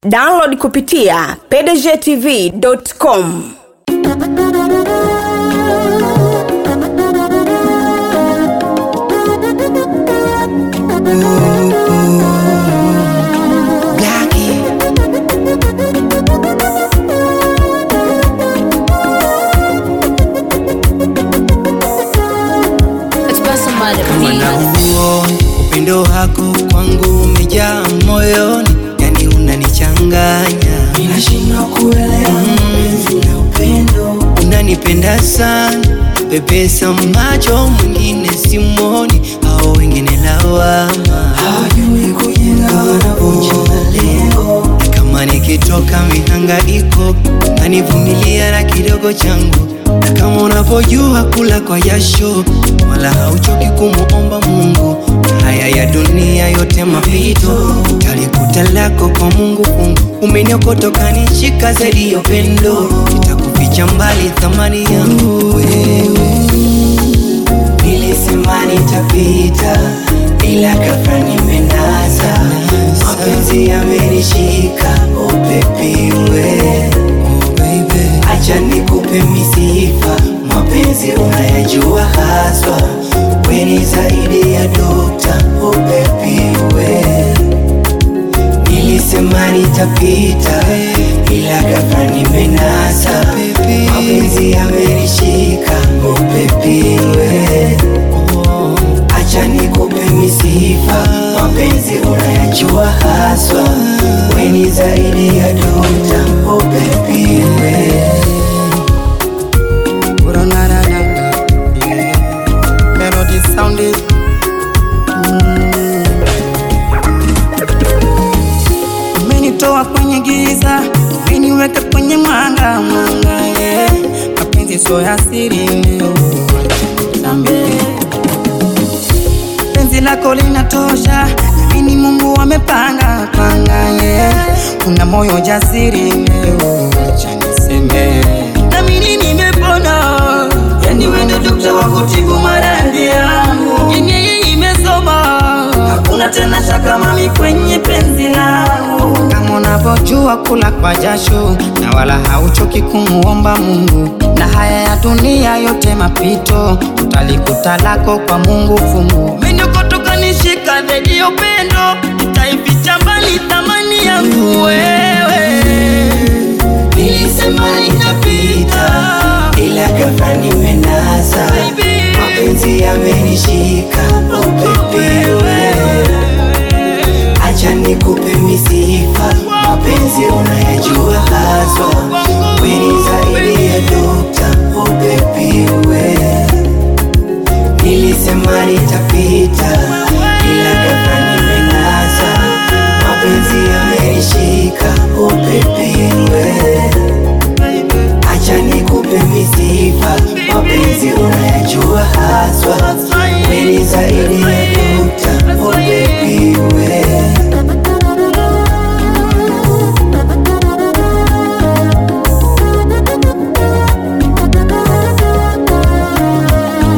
Download kupitia pdgtv.com. Upendo wako kwangu umejaa moyoni, yani unanichanganya. Ninashindwa kuelewa mapenzi na upendo. Unanipenda sana, pepesa macho mwingine simoni, hao wengine lawama. Hawajui kujenga wanavunja malengo. Kama nikitoka mihangaiko, nanivumilia na kidogo changu. Na kama unapojua kula kwa jasho, wala hauchoki kumuomba Mungu. Haya ya dunia yote mapito, talikuta lako kwa Mungu fungu. Umeniokotoka nishika zaidi ya upendo, nitakuficha mbali thamani yangu wewe. Nilisema nitapita, ila ghafla nimenasa. Mapenzi yamenishika, oh baby we. Acha nikupe misifa, mapenzi unayajua haswa. We ni zaidi ya dokta, oh baby we. Nilisema nitapita, ila ghafla nimenasa. Mapenzi yamenishika, oh baby we. Acha nikupe misifa, mapenzi unayajua haswa. We ni zaidi ya dokta, oh baby we. Melody sound it. Umenitoa kwenye giza, umeniweka kwenye mwanga, yeah. Mapenzi sio ya siri leo, penzi lako linatosha, mimi Mungu amepanga, yeah. Una moyo jasiri leo, acha niseme na mimi nimepona. Yani wewe ndio daktari wa kutibu maradhi yangu, yenye imesoma, hakuna tena shaka mami kwenye penzi langu. Kama unavyojua kula kwa jasho, na wala hauchoki kumuomba Mungu. Na haya ya dunia yote mapito, utalikuta lako kwa Mungu fungu. Umeniokotoka nishika zaidi ya upendo, nitaificha mbali thamani yangu wewe. Nilisema nitapita, ila ghafla nimenasa. Mapenzi yamenishika, oh baby we. Acha nikupe misifa, mapenzi unayajua haswa. We ni zaidi ya dokta, oh baby we. Nilisema nitapita, ila ghafla nimenasa. Mapenzi yamenishika, oh baby we. Acha nikupe misifa, mapenzi unayajua haswa. We ni zaidi ya dokta, oh baby we.